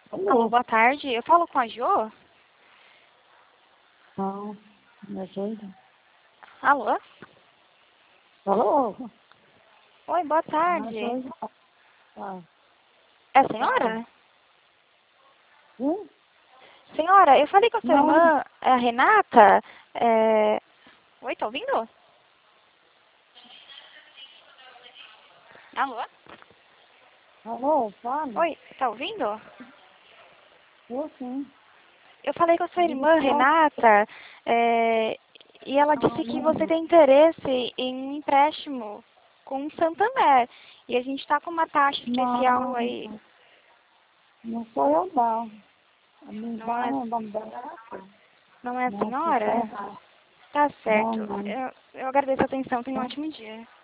Alô, boa tarde. Eu falo com a Jo? Não, me ajuda. Alô? Alô? Oi, boa Me tarde. ajuda. Ah, É a senhora? sim? Senhora, eu falei com a sua Não, irmã, a Renata. Oi, tá ouvindo? Alô? alô, fala. Oi, tá ouvindo? Eu sim. Eu falei com a sua Diga irmã, só. Renata, e ela disse que você Não, tem interesse em um empréstimo com o Santander. E a gente tá com uma taxa especial não, aí. não sou eu não. A minha Não irmã é, é o nome dela. não é a Não, você está senhora? errado. Tá Não, certo. não. Eu agradeço a atenção. Tenha um ótimo dia.